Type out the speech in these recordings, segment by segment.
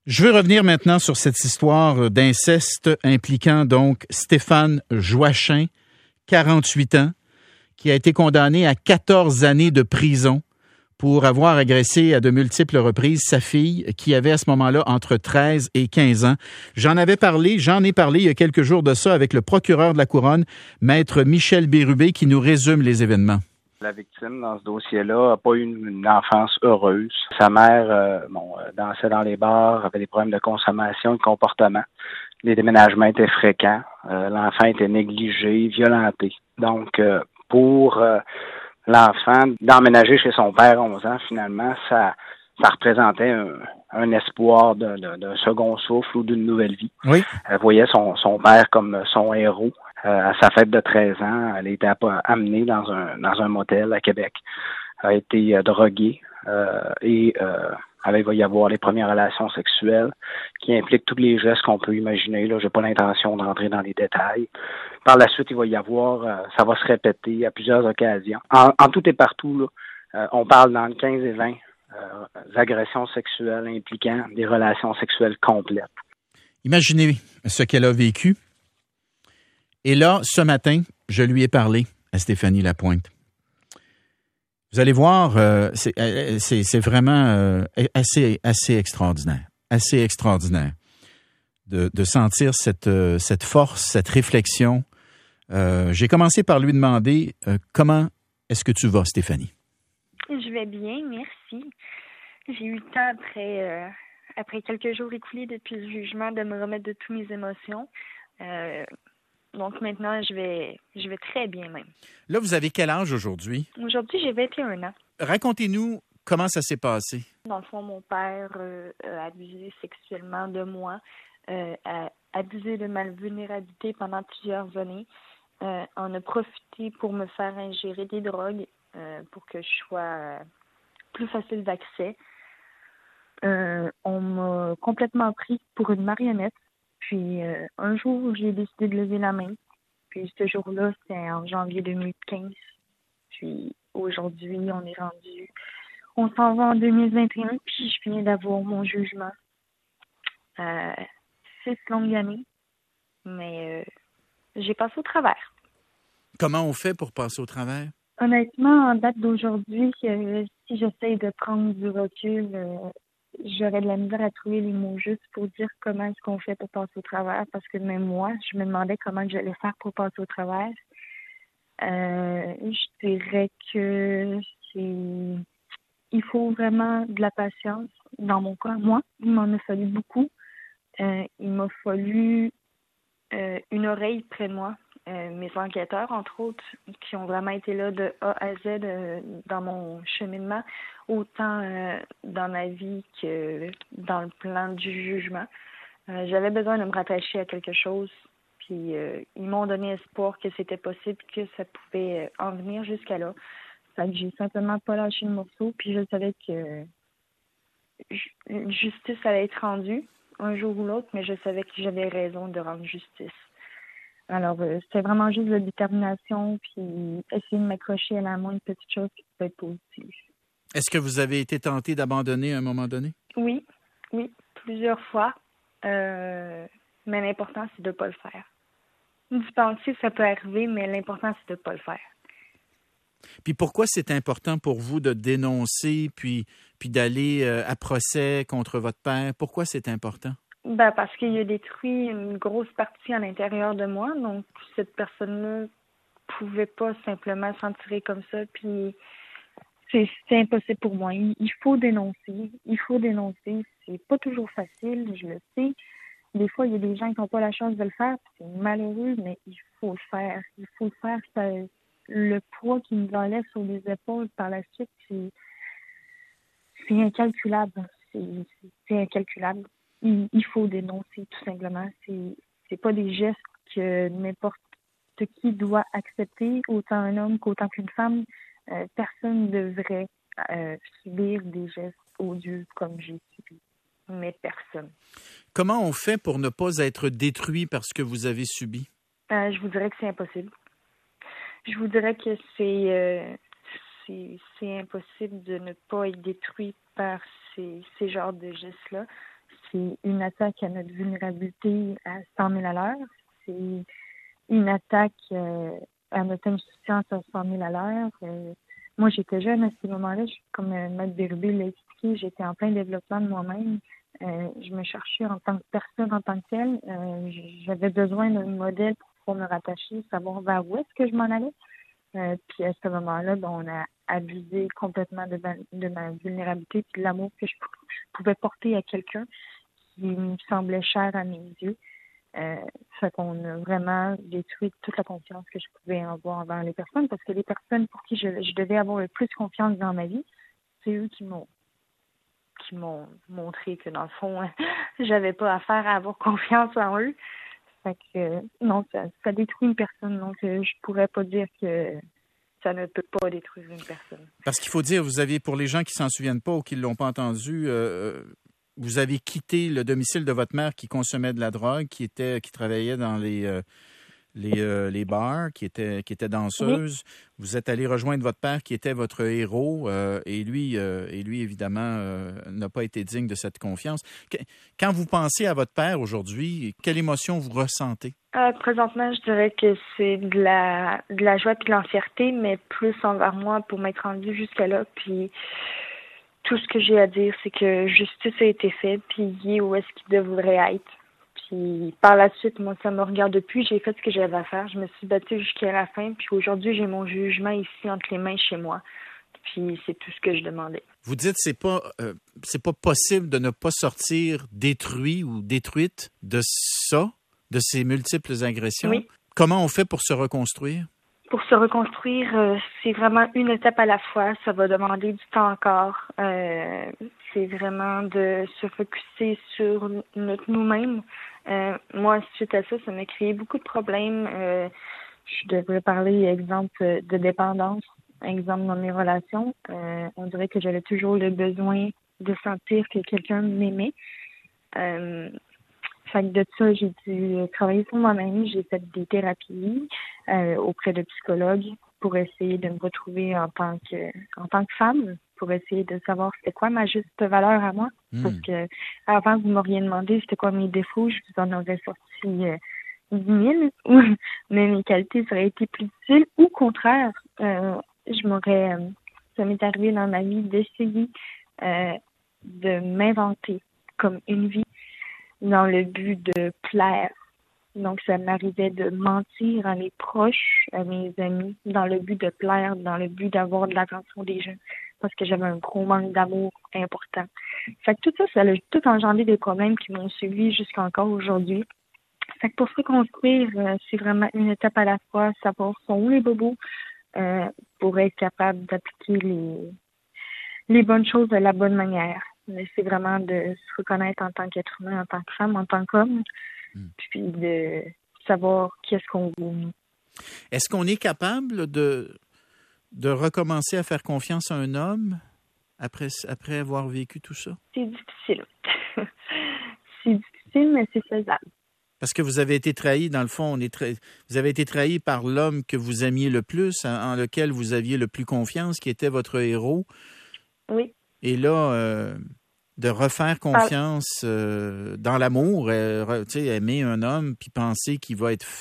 Je veux revenir maintenant sur cette histoire d'inceste impliquant donc Stéphane Joachim, 48 ans, qui a été condamné à 14 années de prison pour avoir agressé à de multiples reprises sa fille qui avait à ce moment-là entre 13 et 15 ans. J'en ai parlé il y a quelques jours de ça avec le procureur de la Couronne, Maître Michel Bérubé, qui nous résume les événements. La victime, dans ce dossier-là, n'a pas eu une enfance heureuse. Sa mère, dansait dans les bars, avait des problèmes de consommation et de comportement. Les déménagements étaient fréquents. L'enfant était négligé, violenté. Donc, pour l'enfant, d'emménager chez son père à 11 ans, finalement, ça représentait un espoir d'un second souffle ou d'une nouvelle vie. Oui. Elle voyait son père comme son héros. À sa fête de 13 ans, elle a été amenée dans un motel à Québec. Elle a été droguée et il va y avoir les premières relations sexuelles qui impliquent tous les gestes qu'on peut imaginer. Là, j'ai pas l'intention d'entrer dans les détails. Par la suite, il va y avoir, ça va se répéter à plusieurs occasions. En tout et partout, là, on parle dans le 15 et 20 agressions sexuelles impliquant des relations sexuelles complètes. Imaginez ce qu'elle a vécu. Et là, ce matin, je lui ai parlé à Stéphanie Lapointe. Vous allez voir, c'est vraiment assez extraordinaire. Assez extraordinaire de sentir cette force, cette réflexion. J'ai commencé par lui demander comment est-ce que tu vas, Stéphanie? Je vais bien, merci. J'ai eu le temps après quelques jours écoulés depuis le jugement de me remettre de toutes mes émotions. Donc maintenant, je vais très bien même. Là, vous avez quel âge aujourd'hui? Aujourd'hui, j'ai 21 ans. Racontez-nous comment ça s'est passé. Dans le fond, mon père a abusé sexuellement de moi, a abusé de ma vulnérabilité pendant plusieurs années. On a profité pour me faire ingérer des drogues pour que je sois plus facile d'accès. On m'a complètement pris pour une marionnette. Puis un jour, j'ai décidé de lever la main. Puis ce jour-là, c'était en janvier 2015. Puis aujourd'hui, on s'en va en 2021. Puis je viens d'avoir mon jugement. 6 longues années. Mais j'ai passé au travers. Comment on fait pour passer au travers? Honnêtement, en date d'aujourd'hui, si j'essaye de prendre du recul, j'aurais de la misère à trouver les mots justes pour dire comment est-ce qu'on fait pour passer au travers, parce que même moi, je me demandais comment j'allais faire pour passer au travers. Je dirais que il faut vraiment de la patience. Dans mon cas, moi, il m'en a fallu beaucoup. Il m'a fallu une oreille près de moi. Mes enquêteurs, entre autres, qui ont vraiment été là de A à Z dans mon cheminement, autant dans ma vie que dans le plan du jugement. J'avais besoin de me rattacher à quelque chose, puis ils m'ont donné espoir que c'était possible, que ça pouvait en venir jusqu'à là. Fait que j'ai simplement pas lâché le morceau, puis je savais que justice allait être rendue un jour ou l'autre, mais je savais que j'avais raison de rendre justice. Alors, c'était vraiment juste de la détermination, puis essayer de m'accrocher à la moindre petite chose qui peut être positive. Est-ce que vous avez été tenté d'abandonner à un moment donné? Oui, plusieurs fois. Mais l'important, c'est de ne pas le faire. Du penser, ça peut arriver, mais l'important, c'est de ne pas le faire. Puis pourquoi c'est important pour vous de dénoncer, puis d'aller à procès contre votre père? Pourquoi c'est important? Parce qu'il a détruit une grosse partie à l'intérieur de moi. Donc, cette personne-là pouvait pas simplement s'en tirer comme ça. Puis, c'est impossible pour moi. Il faut dénoncer. C'est pas toujours facile, je le sais. Des fois, il y a des gens qui n'ont pas la chance de le faire. C'est malheureux, mais il faut le faire. Il faut le faire. Le poids qui nous enlève sur les épaules par la suite, c'est incalculable. C'est incalculable. Il faut dénoncer, tout simplement. C'est pas des gestes que n'importe qui doit accepter, autant un homme qu'autant qu'une femme. Personne ne devrait subir des gestes odieux comme j'ai subi. Mais personne. Comment on fait pour ne pas être détruit par ce que vous avez subi? Je vous dirais que c'est impossible. Je vous dirais que c'est impossible de ne pas être détruit par ces genres de gestes-là. c'est une attaque à notre vulnérabilité à 100 000 à l'heure. C'est une attaque à notre insouciance à 100 000 à l'heure. Moi, j'étais jeune à ce moment-là. Comme Maître Bérubé l'a expliqué, j'étais en plein développement de moi-même. Je me cherchais en tant que personne, en tant que telle. J'avais besoin d'un modèle pour me rattacher, savoir vers où est-ce que je m'en allais. Puis à ce moment-là, on a abusé complètement de ma vulnérabilité et de l'amour que je pouvais porter à quelqu'un qui me semblait cher à mes yeux. Fait qu'on a vraiment détruit toute la confiance que je pouvais avoir envers les personnes, parce que les personnes pour qui je devais avoir le plus confiance dans ma vie, c'est eux qui m'ont montré que dans le fond, j'avais pas affaire à avoir confiance en eux. Fait que non, ça détruit une personne, donc je pourrais pas dire que ça ne peut pas détruire une personne. Parce qu'il faut dire, vous aviez, pour les gens qui s'en souviennent pas ou qui l'ont pas entendu, vous avez quitté le domicile de votre mère qui consommait de la drogue, qui travaillait dans les bars, qui était danseuse. Oui. Vous êtes allé rejoindre votre père qui était votre héros et lui évidemment n'a pas été digne de cette confiance. Quand vous pensez à votre père aujourd'hui, quelle émotion vous ressentez? Présentement, je dirais que c'est de la joie et de l'entièreté, mais plus envers moi pour m'être rendue jusqu'à là. Puis tout ce que j'ai à dire, c'est que justice a été faite, puis il est où est-ce qu'il devrait être. Puis par la suite, moi, ça me regarde plus. J'ai fait ce que j'avais à faire. Je me suis battue jusqu'à la fin. Puis aujourd'hui, j'ai mon jugement ici entre les mains chez moi. Puis c'est tout ce que je demandais. Vous dites c'est pas possible de ne pas sortir détruit ou détruite de ça, de ces multiples agressions. Oui. Comment on fait pour se reconstruire? Pour se reconstruire, c'est vraiment une étape à la fois. Ça va demander du temps encore. C'est vraiment de se focusser sur nous-mêmes. Moi, suite à ça, ça m'a créé beaucoup de problèmes. Je devrais parler, exemple, de dépendance, exemple dans mes relations. On dirait que j'avais toujours le besoin de sentir que quelqu'un m'aimait. Fait que de ça, j'ai dû travailler sur moi-même. J'ai fait des thérapies auprès de psychologues pour essayer de me retrouver en tant que femme, pour essayer de savoir c'était quoi ma juste valeur à moi. Parce que avant, vous m'auriez demandé c'était quoi mes défauts, je vous en aurais sorti 10 000, mais mes qualités auraient été plus difficiles. Ou au contraire, ça m'est arrivé dans ma vie d'essayer de m'inventer comme une vie dans le but de plaire. Donc, ça m'arrivait de mentir à mes proches, à mes amis, dans le but de plaire, dans le but d'avoir de l'attention des gens, parce que j'avais un gros manque d'amour important. Fait que tout ça, ça a tout engendré des problèmes qui m'ont suivi jusqu'à encore aujourd'hui. Fait que pour se reconstruire, c'est vraiment une étape à la fois, savoir sont où les bobos, pour être capable d'appliquer les bonnes choses de la bonne manière. Mais c'est vraiment de se reconnaître en tant qu'être humain, en tant que femme, en tant qu'homme, puis de savoir qu'est-ce qu'on veut. Est-ce qu'on est capable de recommencer à faire confiance à un homme après avoir vécu tout ça? C'est difficile. C'est difficile, mais c'est faisable. Parce que vous avez été trahi, dans le fond, vous avez été trahi par l'homme que vous aimiez le plus, en lequel vous aviez le plus confiance, qui était votre héros. Oui. Et là, de refaire confiance dans l'amour, aimer un homme, puis penser qu'il va être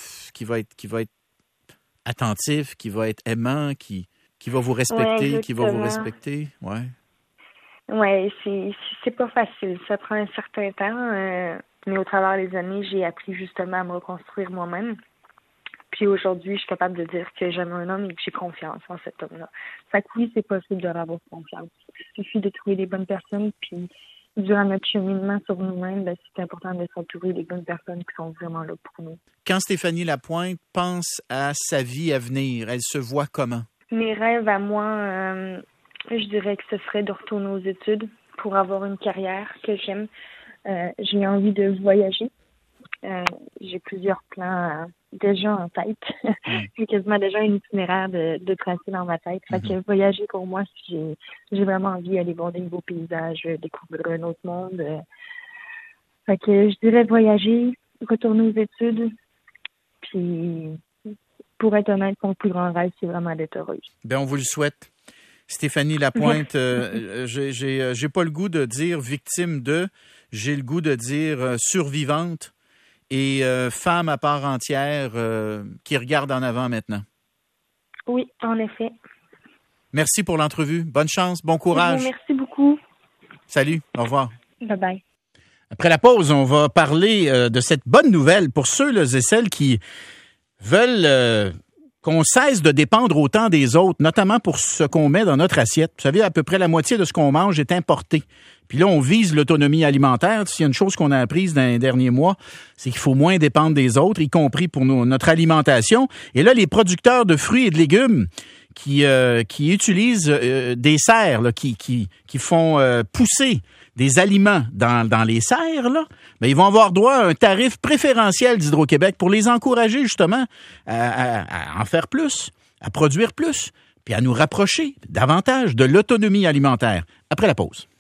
attentif, qu'il va être aimant, qui va vous respecter, qui va vous respecter. Ouais. Ouais, c'est pas facile. Ça prend un certain temps. Mais au travers des années, j'ai appris justement à me reconstruire moi-même. Puis aujourd'hui, je suis capable de dire que j'aime un homme et que j'ai confiance en cet homme-là. Fait que oui, c'est possible de avoir confiance. Il suffit de trouver des bonnes personnes, puis durant notre cheminement sur nous-mêmes, c'est important de s'entourer des bonnes personnes qui sont vraiment là pour nous. Quand Stéphanie Lapointe pense à sa vie à venir, elle se voit comment? Mes rêves à moi, je dirais que ce serait de retourner aux études pour avoir une carrière que j'aime. J'ai envie de voyager. J'ai plusieurs plans déjà en tête. J'ai quasiment déjà un itinéraire de tracé dans ma tête. Fait que voyager pour moi, j'ai vraiment envie d'aller voir des nouveaux paysages, découvrir un autre monde. Fait que je dirais voyager, retourner aux études. Puis, pour être honnête, mon plus grand rêve, c'est vraiment d'être heureuse. Bien, on vous le souhaite. Stéphanie Lapointe, j'ai pas le goût de dire victime de. j'ai le goût de dire survivante et femme à part entière qui regarde en avant maintenant. Oui, en effet. Merci pour l'entrevue. Bonne chance, bon courage. Merci beaucoup. Salut, au revoir. Bye-bye. Après la pause, on va parler de cette bonne nouvelle pour ceux et celles qui veulent qu'on cesse de dépendre autant des autres, notamment pour ce qu'on met dans notre assiette. Vous savez, à peu près la moitié de ce qu'on mange est importé. Puis là, on vise l'autonomie alimentaire. S'il y a une chose qu'on a apprise dans les derniers mois, c'est qu'il faut moins dépendre des autres, y compris pour notre alimentation. Et là, les producteurs de fruits et de légumes qui utilisent des serres, là, qui font pousser des aliments dans les serres, là, ben, ils vont avoir droit à un tarif préférentiel d'Hydro-Québec pour les encourager justement à en faire plus, à produire plus, puis à nous rapprocher davantage de l'autonomie alimentaire. Après la pause.